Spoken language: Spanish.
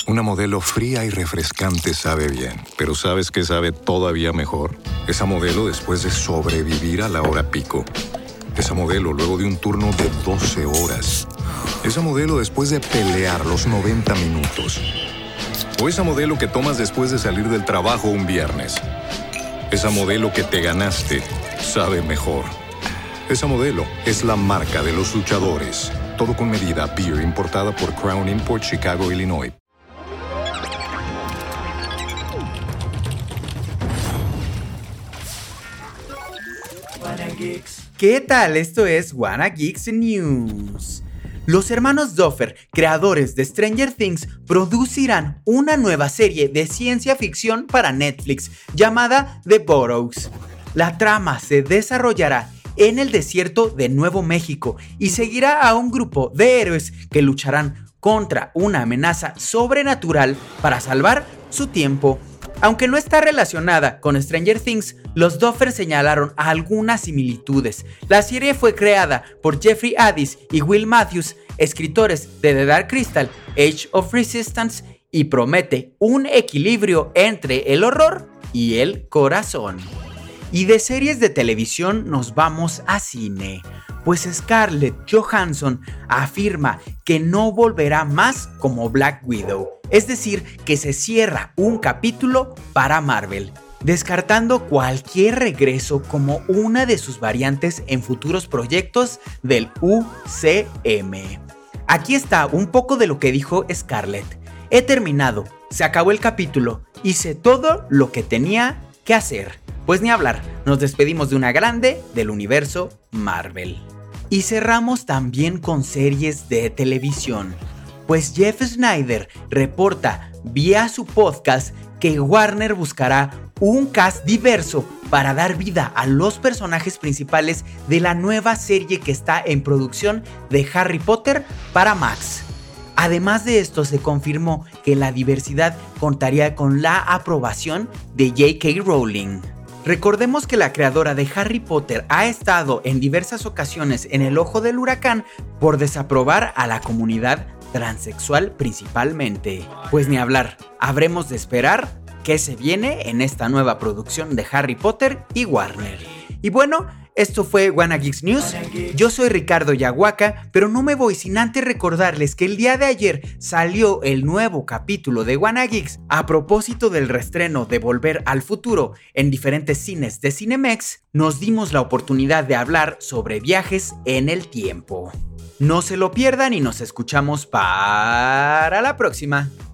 Una modelo fría y refrescante sabe bien, pero ¿sabes qué sabe todavía mejor? Esa modelo después de sobrevivir a la hora pico. Esa modelo luego de un turno de 12 horas. Esa modelo después de pelear los 90 minutos. O esa modelo que tomas después de salir del trabajo un viernes. Esa modelo que te ganaste sabe mejor. Esa modelo es la marca de los luchadores. Todo con medida. Beer importada por Crown Import, Chicago, Illinois. ¿Qué tal? Esto es Wanna Geeks News. Los hermanos Duffer, creadores de Stranger Things, producirán una nueva serie de ciencia ficción para Netflix llamada The Boroughs. La trama se desarrollará en el desierto de Nuevo México y seguirá a un grupo de héroes que lucharán contra una amenaza sobrenatural para salvar su tiempo. Aunque no está relacionada con Stranger Things, los Duffer señalaron algunas similitudes. La serie fue creada por Jeffrey Addis y Will Matthews, escritores de The Dark Crystal, Age of Resistance, y promete un equilibrio entre el horror y el corazón. Y de series de televisión nos vamos a cine, pues Scarlett Johansson afirma que no volverá más como Black Widow, es decir, que se cierra un capítulo para Marvel, descartando cualquier regreso como una de sus variantes en futuros proyectos del UCM. Aquí está un poco de lo que dijo Scarlett. He terminado, se acabó el capítulo, hice todo lo que tenía que hacer. Pues ni hablar, nos despedimos de una grande del universo Marvel. Y cerramos también con series de televisión, pues Jeff Sneider reporta vía su podcast que Warner buscará un cast diverso para dar vida a los personajes principales de la nueva serie que está en producción de Harry Potter para Max. Además de esto, se confirmó que la diversidad contaría con la aprobación de J.K. Rowling. Recordemos que la creadora de Harry Potter ha estado en diversas ocasiones en el ojo del huracán por desaprobar a la comunidad transexual principalmente. Pues ni hablar, habremos de esperar qué se viene en esta nueva producción de Harry Potter y Warner. Y bueno, esto fue Wanna Geeks News. Yo soy Ricardo Yahuaca, pero no me voy sin antes recordarles que el día de ayer salió el nuevo capítulo de Wanna Geeks a propósito del reestreno de Volver al Futuro en diferentes cines de Cinemex. Nos dimos la oportunidad de hablar sobre viajes en el tiempo. No se lo pierdan y nos escuchamos para la próxima.